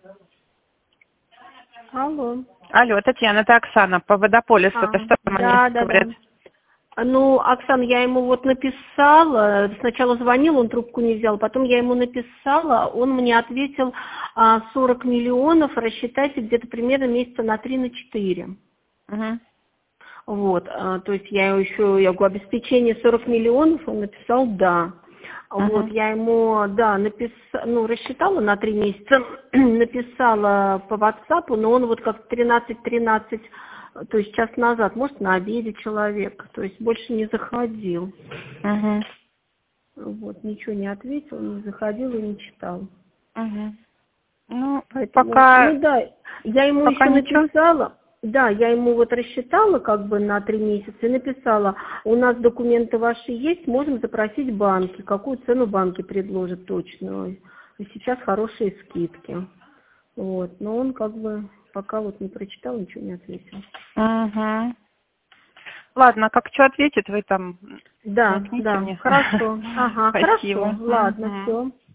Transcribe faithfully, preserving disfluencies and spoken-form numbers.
Алло. Алло, Татьяна, это Оксана по Водополису. А, Это что там да, они да, говорят? да. Ну, Оксана, я ему вот написала, сначала звонил, он трубку не взял, потом я ему написала, он мне ответил а, сорок миллионов, рассчитайте где-то примерно месяца на три, на четыре. Угу. Вот, а, то есть я еще, я говорю, обеспечение сорок миллионов, он написал да. Вот, Угу. я ему, да, написала, ну, рассчитала на три месяца, написала по WhatsApp, но он вот как тринадцать тринадцать, то есть час назад, может, на обеде человек, то есть больше не заходил. Угу. Вот, ничего не ответил, не заходил и не читал. Угу. Ну, Поэтому, пока, ну да, я ему пока еще ничего. написала, да, я ему вот рассчитала как бы на три месяца и написала, у нас документы ваши есть, можем запросить банки, какую цену банки предложат точную. И сейчас хорошие скидки. Вот, но он как бы пока вот не прочитал, ничего не ответил. Угу. Ладно, как что ответит, вы там Да, маякните да, мне. хорошо, ага, хорошо, Спасибо. ладно, Мгм. все.